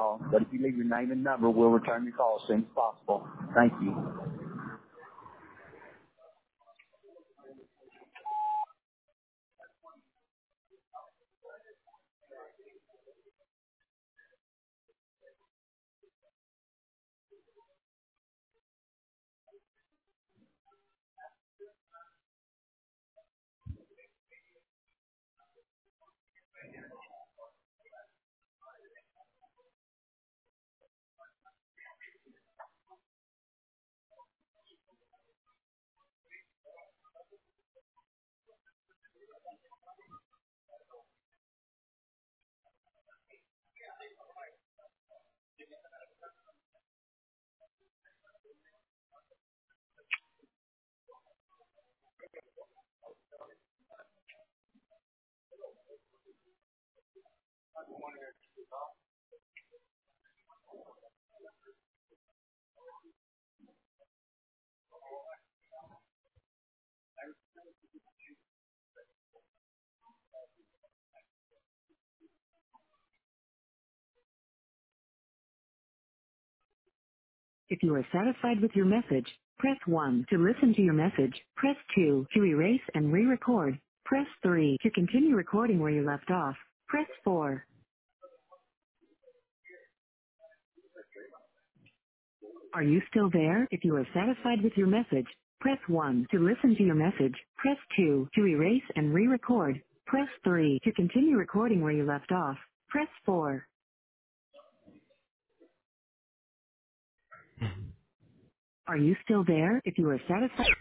call. But if you leave your name and number, we'll return your call as soon as possible. Thank you. If you are satisfied with your message, press 1 to listen to your message. Press 2 to erase and re-record. Press 3 to continue recording where you left off. Press 4. Are you still there? If you are satisfied with your message, press 1 to listen to your message. Press 2 to erase and re-record. Press 3 to continue recording where you left off. Press 4. Are you still there? If you are satisfied